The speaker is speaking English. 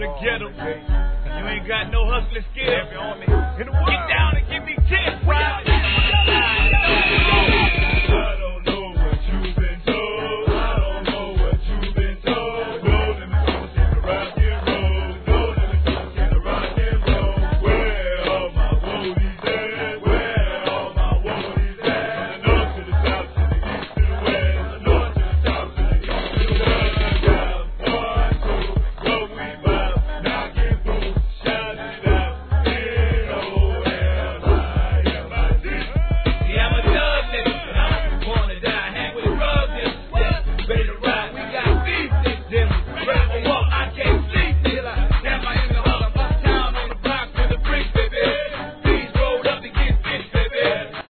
the ghetto. You ain't got no hustling skills. Get down and give me 10, right?